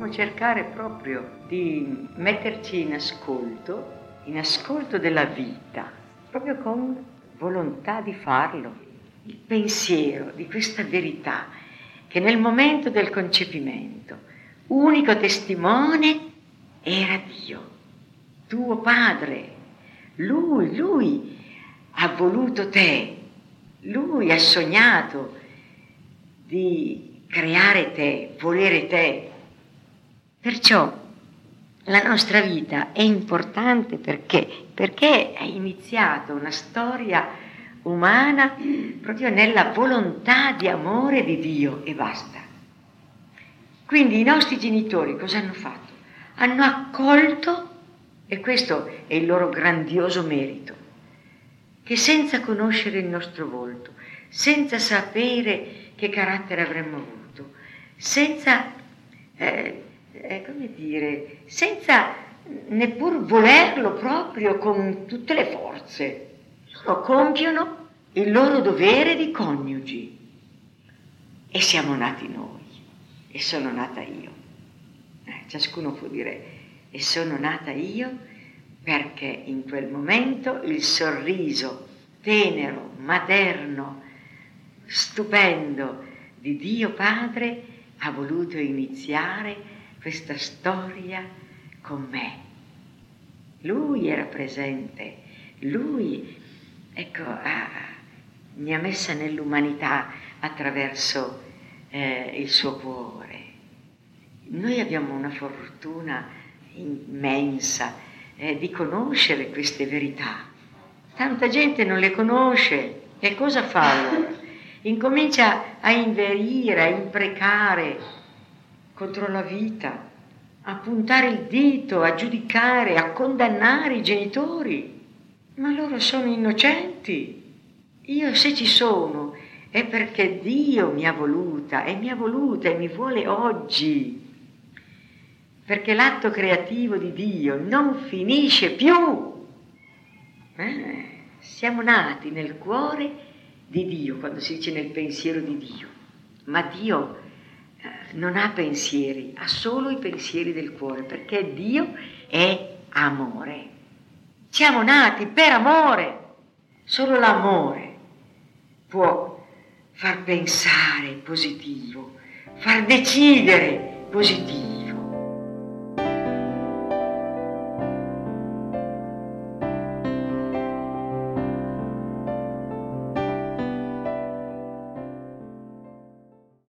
dobbiamo cercare proprio di metterci in ascolto della vita, proprio con volontà di farlo. Il pensiero di questa verità che nel momento del concepimento, unico testimone era Dio, tuo padre. Lui ha voluto te, lui ha sognato di creare te, volere te. Perciò la nostra vita è importante perché è iniziata una storia umana proprio nella volontà di amore di Dio e basta. Quindi i nostri genitori cosa hanno fatto? Hanno accolto, e questo è il loro grandioso merito, che senza conoscere il nostro volto, senza sapere che carattere avremmo avuto, senza senza neppur volerlo proprio con tutte le forze, loro compiono il loro dovere di coniugi. E siamo nati noi, e sono nata io. Ciascuno può dire, e sono nata io perché in quel momento il sorriso tenero, materno, stupendo di Dio Padre ha voluto iniziare questa storia con me. Lui era presente, lui, mi ha messa nell'umanità attraverso il suo cuore. Noi abbiamo una fortuna immensa di conoscere queste verità. Tanta gente non le conosce. E cosa fa allora? Incomincia a inverire, a imprecare contro la vita, a puntare il dito, a giudicare, a condannare i genitori. Ma loro sono innocenti. Io se ci sono è perché Dio mi ha voluta e mi vuole oggi. Perché l'atto creativo di Dio non finisce più. Siamo nati nel cuore di Dio, quando si dice nel pensiero di Dio. Ma Dio non ha pensieri, ha solo i pensieri del cuore, perché Dio è amore. Siamo nati per amore. Solo l'amore può far pensare positivo, far decidere positivo.